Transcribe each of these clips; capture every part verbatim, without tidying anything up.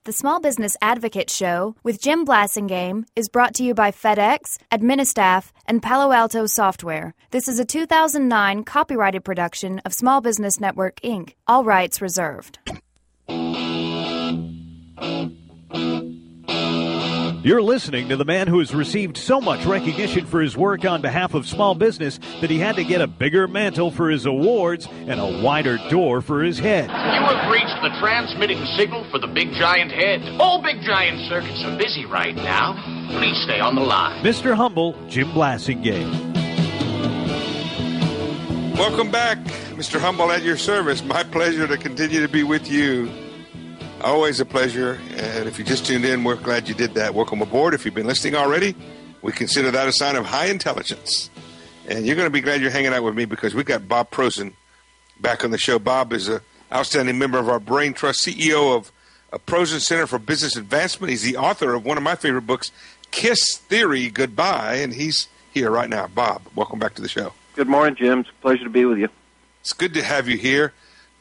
The Small Business Advocate Show with Jim Blasingame is brought to you by FedEx, Administaff, and Palo Alto Software. This is a two thousand nine copyrighted production of Small Business Network, Incorporated. All rights reserved. You're listening to the man who has received so much recognition for his work on behalf of small business that he had to get a bigger mantle for his awards and a wider door for his head. You have reached the transmitting signal for the Big Giant Head. All Big Giant circuits are busy right now. Please stay on the line. Mister Humble, Jim Blasingame. Welcome back, Mister Humble, at your service. My pleasure to continue to be with you. Always a pleasure, and if you just tuned in, we're glad you did that. Welcome aboard. If you've been listening already, we consider that a sign of high intelligence. And you're going to be glad you're hanging out with me because we got Bob Prosen back on the show. Bob is an outstanding member of our Brain Trust, C E O of a Prosen Center for Business Advancement. He's the author of one of my favorite books, Kiss Theory Goodbye, and he's here right now. Bob, welcome back to the show. Good morning, Jim. It's a pleasure to be with you. It's good to have you here.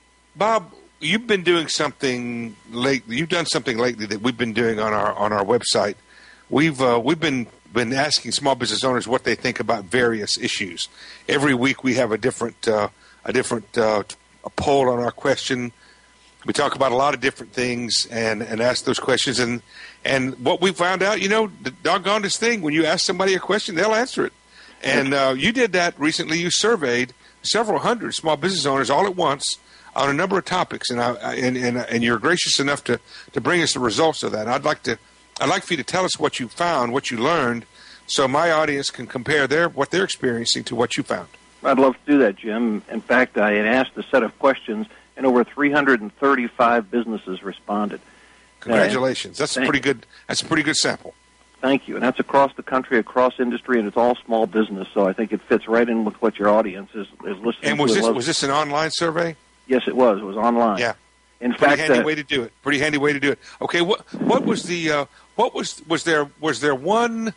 Bob, you've been doing something lately. You've done something lately that we've been doing on our on our website. We've uh, we've been been asking small business owners what they think about various issues. Every week we have a different uh, a different uh, a poll on our question. We talk about a lot of different things and, and ask those questions. And and what we found out, you know, the doggonest thing, when you ask somebody a question, they'll answer it. And uh, you did that recently. You surveyed several hundred small business owners all at once on a number of topics, and I, and, and and you're gracious enough to, to bring us the results of that. And I'd like to I'd like for you to tell us what you found, what you learned, so my audience can compare their what they're experiencing to what you found. I'd love to do that, Jim. In fact, I had asked a set of questions, and over three hundred thirty-five businesses responded. Congratulations! That's a pretty good. That's a pretty good sample. Thank you, and that's across the country, across industry, and it's all small business. So I think it fits right in with what your audience is, is listening. And was to. this was this an online survey? Yes, it was. It was online. Yeah. In Pretty fact, handy uh, way to do it. Pretty handy way to do it. Okay, what what was the uh, what was was there was there one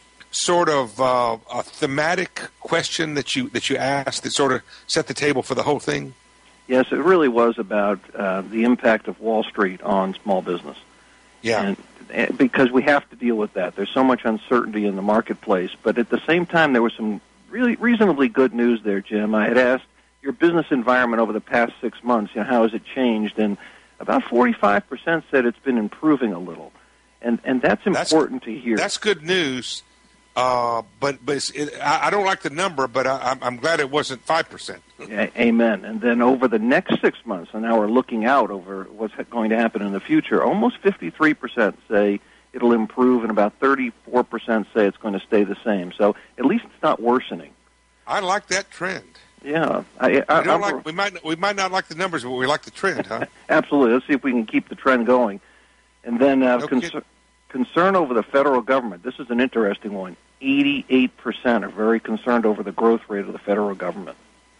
sort of uh, a thematic question that you that you asked that sort of set the table for the whole thing? Yes, it really was about uh, the impact of Wall Street on small business. Yeah. And, and because we have to deal with that. There's so much uncertainty in the marketplace, but at the same time, there was some really reasonably good news there, Jim. I had asked your business environment over the past six months, you know, how has it changed? And about forty-five percent said it's been improving a little. And and that's important that's, to hear. That's good news. Uh, but but it's, it, I, I don't like the number, but I, I'm glad it wasn't five percent. Amen. And then over the next six months, and now we're looking out over what's going to happen in the future, almost fifty-three percent say it'll improve, and about thirty-four percent say it's going to stay the same. So at least it's not worsening. I like that trend. Yeah, I, I, we, don't like, we might we might not like the numbers, but we like the trend, huh? Absolutely. Let's see if we can keep the trend going. And then uh, no concern, concern over the federal government. This is an interesting one. eighty-eight percent are very concerned over the growth rate of the federal government.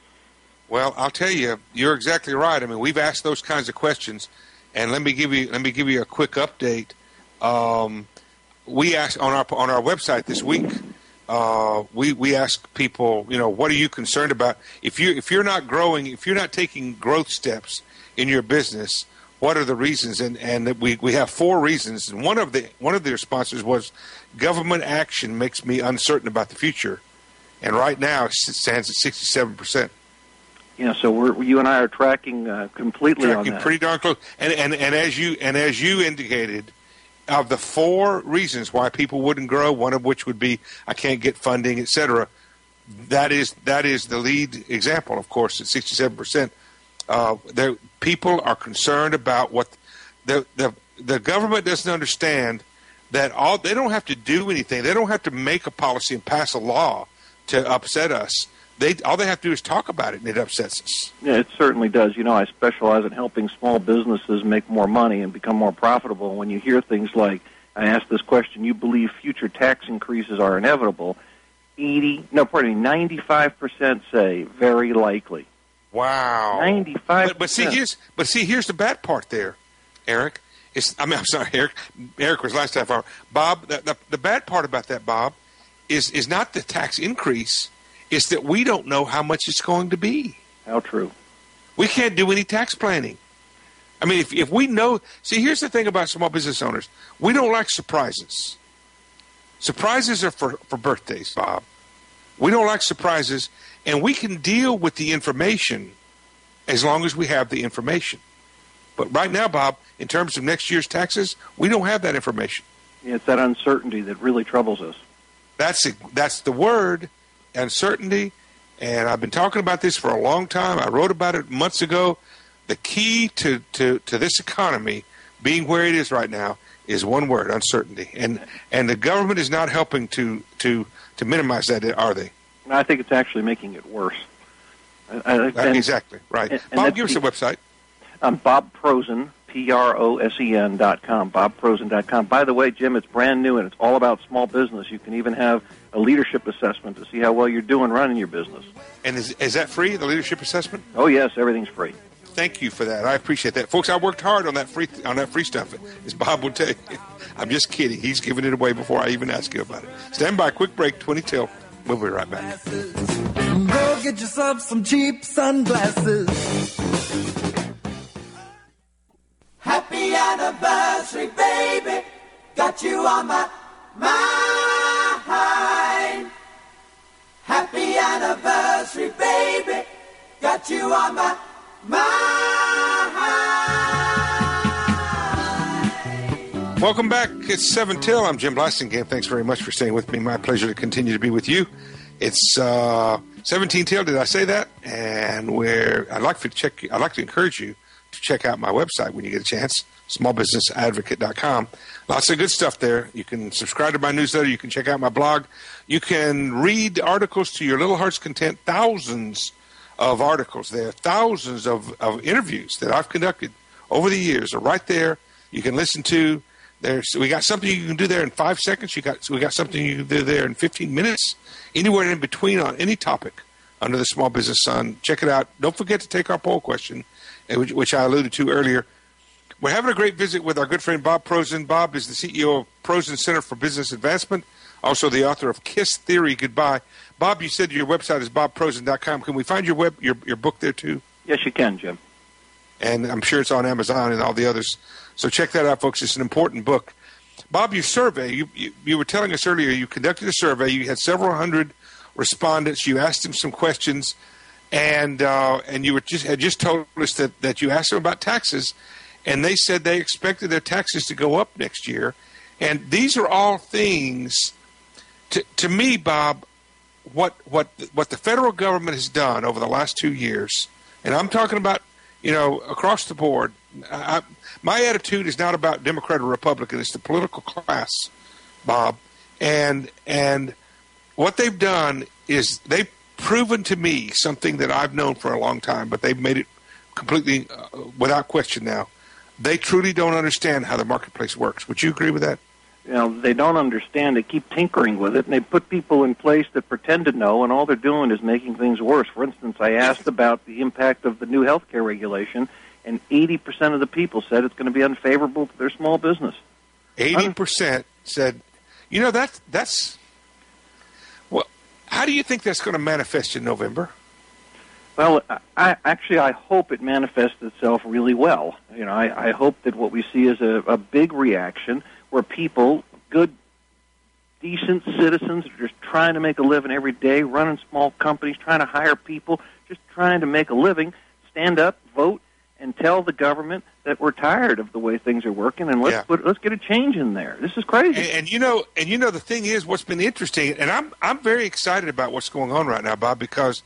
Well, I'll tell you, you're exactly right. I mean, we've asked those kinds of questions, and let me give you let me give you a quick update. Um, we asked on our on our website this week. Uh, we we ask people, you know, what are you concerned about? If you if you're not growing, if you're not taking growth steps in your business, what are the reasons? And and we, we have four reasons. And one of the one of the responses was government action makes me uncertain about the future. And right now it stands at sixty-seven percent. Yeah, so we're you and I are tracking uh, completely tracking on that. Pretty darn close. And and and as you and as you indicated, of the four reasons why people wouldn't grow, one of which would be I can't get funding, et cetera. That is that is the lead example, of course, at sixty-seven percent. Uh, there, people are concerned about what the the the government doesn't understand that all they don't have to do anything. They don't have to make a policy and pass a law to upset us. They all they have to do is talk about it, and it upsets us. Yeah, it certainly does. You know, I specialize in helping small businesses make more money and become more profitable. When you hear things like, I asked this question, you believe future tax increases are inevitable, eighty, no, pardon me, ninety-five percent say very likely. Wow. ninety-five percent. But, but see, here's but see, here's the bad part there, Eric. It's, I mean, I'm sorry, Eric. Eric was last half hour. Bob, the, the, the bad part about that, Bob, is is not the tax increase. It's that we don't know how much it's going to be. How true. We can't do any tax planning. I mean, if if we know, see, here's the thing about small business owners: we don't like surprises. Surprises are for, for birthdays, Bob. We don't like surprises, and we can deal with the information as long as we have the information. But right now, Bob, in terms of next year's taxes, we don't have that information. Yeah, it's that uncertainty that really troubles us. That's it. That's the word, uncertainty. And I've been talking about this for a long time. I wrote about it months ago. The key to, to, to this economy being where it is right now is one word: uncertainty. And and the government is not helping to to, to minimize that, are they? I think it's actually making it worse. Uh, and, exactly, right. And, and Bob, give us a website. Um, Bob Prosen, P R O S E N dot com, bob prosen dot com. By the way, Jim, it's brand new, and it's all about small business. You can even have a leadership assessment to see how well you're doing running your business. And is, is that free, the leadership assessment? Oh, yes, everything's free. Thank you for that. I appreciate that. Folks, I worked hard on that free on that free stuff, as Bob would tell you. I'm just kidding. He's giving it away before I even ask you about it. Stand by. Quick break, twenty till. We'll be right back. Go get yourself some cheap sunglasses. Happy anniversary, baby. Got you on my mind. Happy anniversary, baby. Got you on my mind. Welcome back. It's seven till. I'm Jim Blasingame. Thanks very much for staying with me. My pleasure to continue to be with you. It's uh, seventeen till. Did I say that? And we're. I'd like to check. I'd like to encourage you to check out my website when you get a chance. small business advocate dot com. Lots of good stuff there. You can subscribe to my newsletter. You can check out my blog. You can read articles to your little heart's content. Thousands of articles there. Thousands of, of interviews that I've conducted over the years are right there. You can listen to. There's, we got something you can do there in five seconds. You got, we got something you can do there in fifteen minutes. Anywhere in between on any topic under the small business sun. Check it out. Don't forget to take our poll question, which, which I alluded to earlier. We're having a great visit with our good friend Bob Prosen. Bob is the C E O of Prosen Center for Business Advancement, also the author of Kiss Theory Goodbye. Bob, you said your website is bob prosen dot com. Can we find your web your, your book there too? Yes, you can, Jim. And I'm sure it's on Amazon and all the others. So check that out, folks. It's an important book. Bob, your survey, you, you, you were telling us earlier, you conducted a survey. You had several hundred respondents. You asked them some questions, and uh, and you were just had just told us that, that you asked them about taxes, and they said they expected their taxes to go up next year. And these are all things, to, to me, Bob, what what what the federal government has done over the last two years, and I'm talking about, you know, across the board. I, my attitude is not about Democrat or Republican. It's the political class, Bob. And and what they've done is they've proven to me something that I've known for a long time, but they've made it completely uh, without question now. They truly don't understand how the marketplace works. Would you agree with that? You know, they don't understand. They keep tinkering with it, and they put people in place that pretend to know, and all they're doing is making things worse. For instance, I asked about the impact of the new health care regulation, and eighty percent of the people said it's going to be unfavorable to their small business. eighty percent said, you know, that's, that's, well, how do you think that's going to manifest in November? Well, I, actually, I hope it manifests itself really well. You know, I, I hope that what we see is a, a big reaction where people, good, decent citizens, are just trying to make a living every day, running small companies, trying to hire people, just trying to make a living, stand up, vote, and tell the government that we're tired of the way things are working, and let's yeah. put, let's get a change in there. This is crazy. And, and you know, and you know, the thing is, what's been interesting, and I'm I'm very excited about what's going on right now, Bob, because,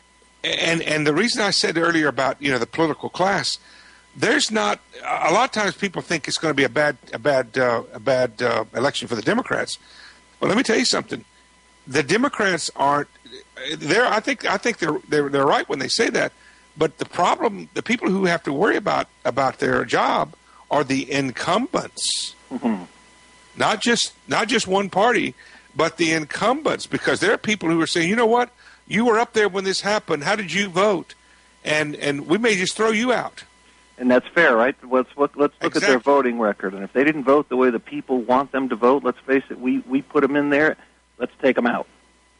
and and the reason I said earlier about, you know, the political class, there's not a lot of times people think it's going to be a bad a bad uh, a bad uh, election for the Democrats. Well, let me tell you something. The Democrats aren't. They're. I think. I think they're. They're. They're right when they say that. But the problem, the people who have to worry about about their job are the incumbents, mm-hmm. not just not just one party, but the incumbents. Because there are people who are saying, you know what, you were up there when this happened. How did you vote? And and we may just throw you out. And that's fair, right? Let's look, let's look exactly. at their voting record. And if they didn't vote the way the people want them to vote, let's face it, we, we put them in there. Let's take them out.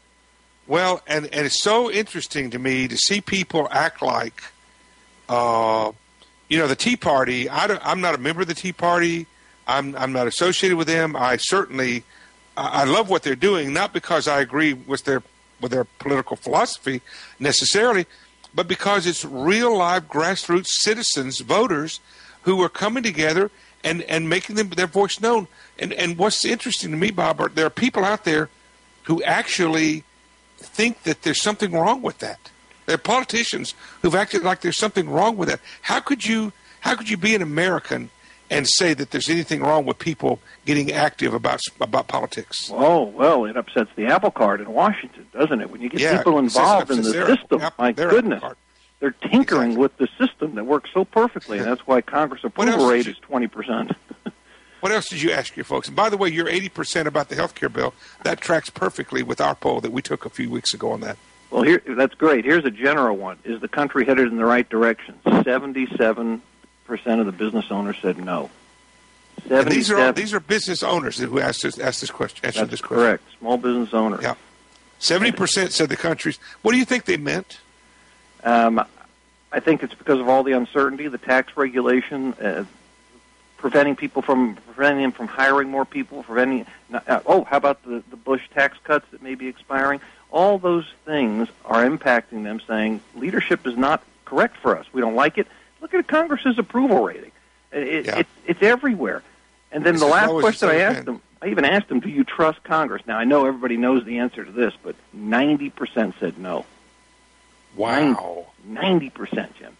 Well, and, and it's so interesting to me to see people act like, uh, you know, the Tea Party, I don't, I'm not a member of the Tea Party. I'm, I'm not associated with them. I certainly, I love what they're doing, not because I agree with their, with their political philosophy necessarily, but because it's real live grassroots citizens, voters, who are coming together and, and making them, their voice known. And, and what's interesting to me, Bob, are there are people out there who actually think that there's something wrong with that. There are politicians who've acted like there's something wrong with that. How could you how could you be an American and say that there's anything wrong with people getting active about about politics? Oh, well, it upsets the apple cart in Washington, doesn't it? When you get yeah, people involved in the their, system, apple, my goodness, they're tinkering exactly. with the system that works so perfectly, and that's why Congress approval rate you, is twenty percent. What else did you ask your folks? And by the way, you're eighty percent about the health care bill. That tracks perfectly with our poll that we took a few weeks ago on that. Well, here that's great. Here's a general one. Is the country headed in the right direction? seventy-seven percent of the business owners said no. And these are all, these are business owners who asked this, asked this question. Answered That's this question. correct. Small business owners. Yeah. seventy percent said the country's. What do you think they meant? Um, I think it's because of all the uncertainty, the tax regulation, uh, preventing people from preventing them from hiring more people, preventing. Uh, oh, how about the, the Bush tax cuts that may be expiring? All those things are impacting them, saying leadership is not correct for us. We don't like it. Look at Congress's approval rating. It, yeah. it, it's everywhere. And then it's the last question I been. asked them, I even asked them, do you trust Congress? Now, I know everybody knows the answer to this, but ninety percent said no. Wow. ninety percent, Jim.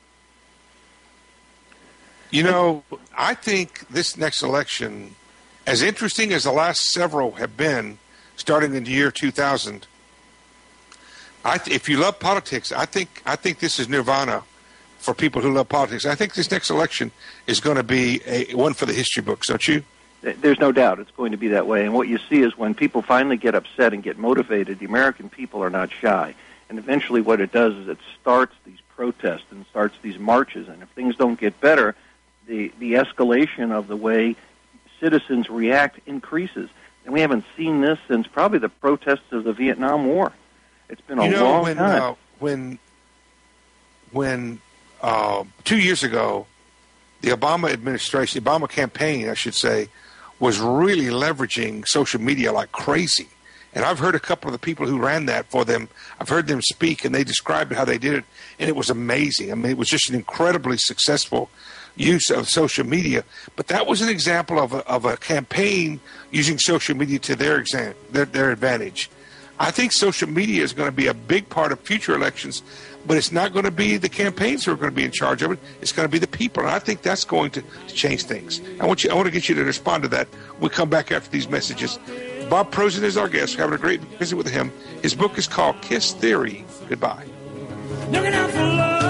You know, I think this next election, as interesting as the last several have been, starting in the year two thousand, I th- if you love politics, I think I think this is nirvana for people who love politics. I think this next election is going to be a one for the history books, don't you? There's no doubt it's going to be that way. And what you see is when people finally get upset and get motivated, the American people are not shy. And eventually what it does is it starts these protests and starts these marches. And if things don't get better, the, the escalation of the way citizens react increases. And we haven't seen this since probably the protests of the Vietnam War. It's been a you know, long when, time. Uh, when, when uh, two years ago, the Obama administration, the Obama campaign, I should say, was really leveraging social media like crazy. And I've heard a couple of the people who ran that for them, I've heard them speak, and they described how they did it, and it was amazing. I mean, it was just an incredibly successful use of social media. But that was an example of a, of a campaign using social media to their, exam, their, their advantage. I think social media is going to be a big part of future elections, but it's not going to be the campaigns who are going to be in charge of it. It's going to be the people, and I think that's going to, to change things. I want you. I want to get you to respond to that. We'll come back after these messages. Bob Prosen is our guest. We're having a great visit with him. His book is called Kiss Theory. Goodbye. Looking out for love.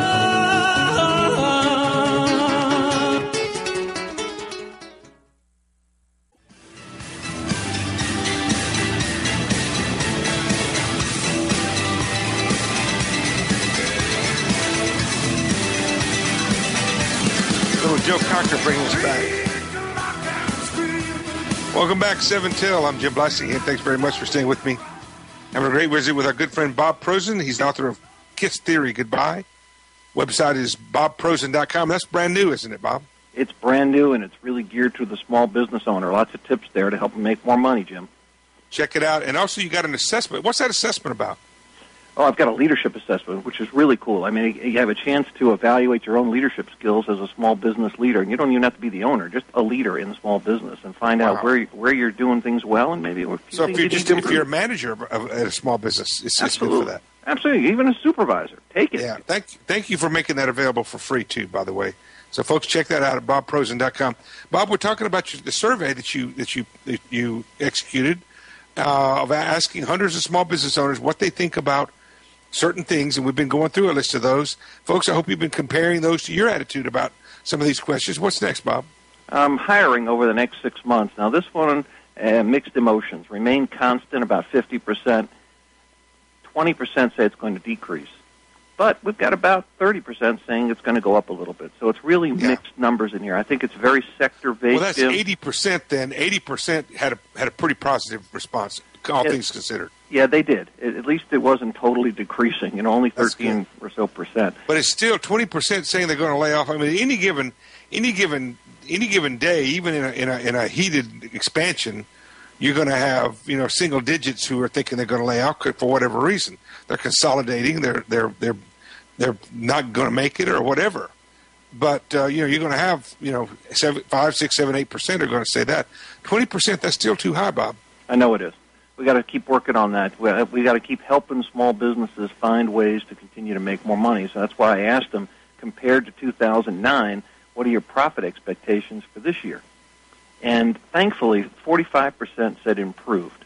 Little Joe Cocker bringing us back. Welcome back, seven till. I'm Jim Blasingame. Thanks very much for staying with me. Having a great visit with our good friend Bob Prosen. He's the author of Kiss Theory. Goodbye. Website is bob prosen dot com. That's brand new, isn't it, Bob? It's brand new, and it's really geared to the small business owner. Lots of tips there to help them make more money, Jim. Check it out. And also, you got an assessment. What's that assessment about? Oh, I've got a leadership assessment, which is really cool. I mean, you have a chance to evaluate your own leadership skills as a small business leader. And you don't even have to be the owner, just a leader in the small business, and find wow. out where where you're doing things well and maybe what you so think if you're you just need to if you're a improve. manager of, of, at a small business, it's, it's good for that. Absolutely, even a supervisor, take it. Yeah, thank thank you for making that available for free too. By the way, so folks, check that out at bob prosen dot com. Bob, we're talking about your, the survey that you that you that you executed uh, of asking hundreds of small business owners what they think about certain things, and we've been going through a list of those. Folks, I hope you've been comparing those to your attitude about some of these questions. What's next, Bob? Um, hiring over the next six months. Now, this one, uh, mixed emotions. Remain constant, about fifty percent. twenty percent say it's going to decrease. but we've got about thirty percent saying it's going to go up a little bit. So it's really Yeah. mixed numbers in here. I think it's very sector-based. Well, that's Jim. eighty percent then. eighty percent had a, had a pretty positive response, all Yes. things considered. Yeah, they did. At at least it wasn't totally decreasing, you know, only That's thirteen or so percent. But it's still twenty percent saying they're going to lay off. I mean, any given any given any given day, even in a in a, in a heated expansion, you're going to have, you know, single digits who are thinking they're going to lay off for whatever reason. They're consolidating. They're they're they're they're not going to make it or whatever. But uh, you know, you're going to have, you know, seven, five, six, seven, eight percent are going to say that. Twenty percent, that's still too high, Bob. I know it is. We got to keep working on that. We we got to keep helping small businesses find ways to continue to make more money. So that's why I asked them, compared to two thousand nine, what are your profit expectations for this year? And thankfully, forty-five percent said improved.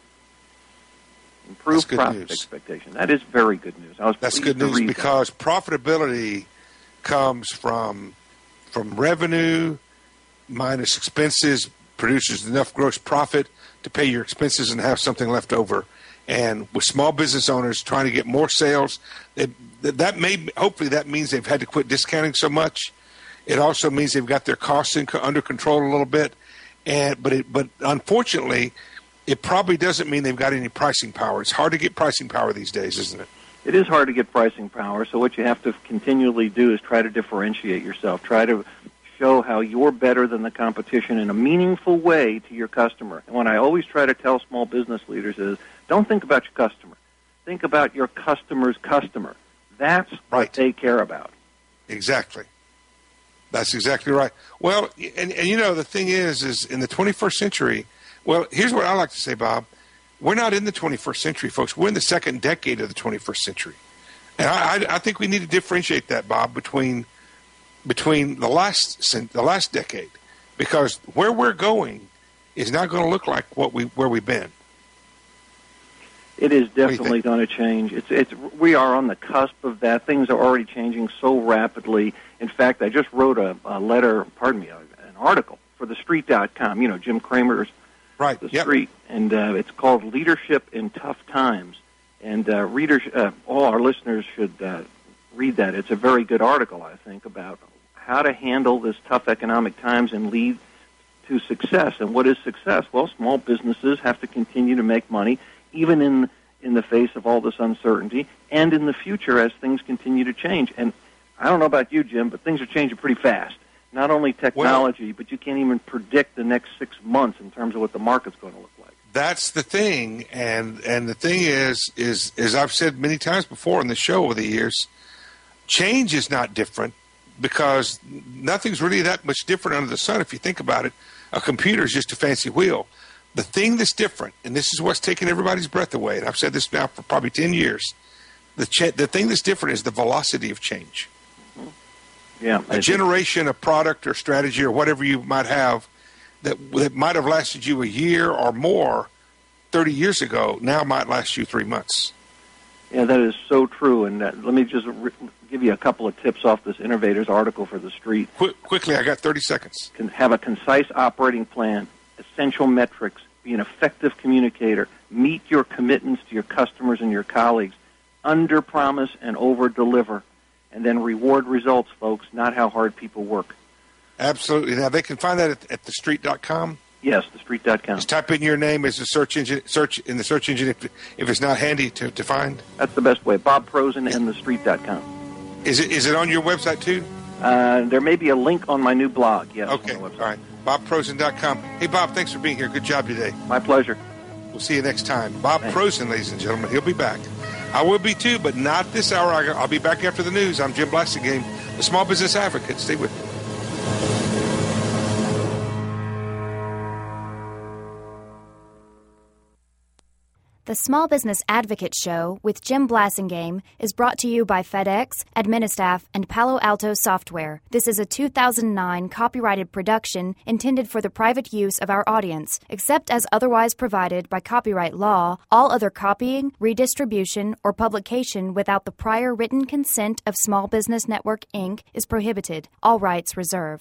Improved That's good profit news. expectation. That is very good news. I was That's pleased good to news read that. because profitability comes from from revenue minus expenses, produces enough gross profit to pay your expenses and have something left over. And with small business owners trying to get more sales, they, that may hopefully that means they've had to quit discounting so much. It also means they've got their costs in, under control a little bit. And but it, but unfortunately, it probably doesn't mean they've got any pricing power. It's hard to get pricing power these days, isn't it? It is hard to get pricing power, so what you have to continually do is try to differentiate yourself. Try to show how you're better than the competition in a meaningful way to your customer. And what I always try to tell small business leaders is, don't think about your customer. Think about your customer's customer. That's what Right. they care about. Exactly. That's exactly right. Well, and, and you know, the thing is, is in the twenty-first century, well, here's what I like to say, Bob. We're not in the twenty-first century, folks. We're in the second decade of the twenty-first century. And I, I, I think we need to differentiate that, Bob, between between the last cent- the last decade, because where we're going is not going to look like what we where we've been. It is do you definitely think? going to change. It's it's we are on the cusp of that. Things are already changing so rapidly. In fact, I just wrote a, a letter, pardon me, a, an article for the street dot com. You know, Jim Cramer's Right. The Yep. Street, and uh, it's called Leadership in Tough Times. And uh, readers, uh, all our listeners should uh, read that. It's a very good article, I think, about how to handle this tough economic times and lead to success. And what is success? Well, small businesses have to continue to make money, even in in the face of all this uncertainty, and in the future as things continue to change. And I don't know about you, Jim, but things are changing pretty fast. Not only technology, but you can't even predict the next six months in terms of what the market's going to look like. That's the thing, and and the thing is, is as I've said many times before in the show over the years, change is not different because nothing's really that much different under the sun. If you think about it, a computer is just a fancy wheel. The thing that's different, and this is what's taking everybody's breath away, and I've said this now for probably ten years, the cha- the thing that's different is the velocity of change. Yeah, A generation of product or strategy or whatever you might have that that might have lasted you a year or more thirty years ago now might last you three months. Yeah, that is so true. And uh, let me just re- give you a couple of tips off this Innovators article for the Street. Quick, quickly, I got thirty seconds. Can have a concise operating plan, essential metrics, be an effective communicator, meet your commitments to your customers and your colleagues, under-promise and over-deliver, and then reward results, folks, not how hard people work. Absolutely. Now, they can find that at, at the street dot com. Yes, the street dot com. Just type in your name as a search engine, search in the search engine if, if it's not handy to, to find. That's the best way. Bob Prosen and the street dot com. Is it is it on your website too? Uh, there may be a link on my new blog, yes. Okay. On All the website. right. bob prosen dot com. Hey, Bob, thanks for being here. Good job today. My pleasure. We'll see you next time. Bob Thanks. Prosen, ladies and gentlemen. He'll be back. I will be too, but not this hour. I'll be back after the news. I'm Jim Blassingame, the Small Business Advocate. Stay with me. The Small Business Advocate Show with Jim Blassingame is brought to you by FedEx, Administaff, and Palo Alto Software. This is a two thousand nine copyrighted production intended for the private use of our audience. Except as otherwise provided by copyright law, all other copying, redistribution, or publication without the prior written consent of Small Business Network, Incorporated is prohibited. All rights reserved.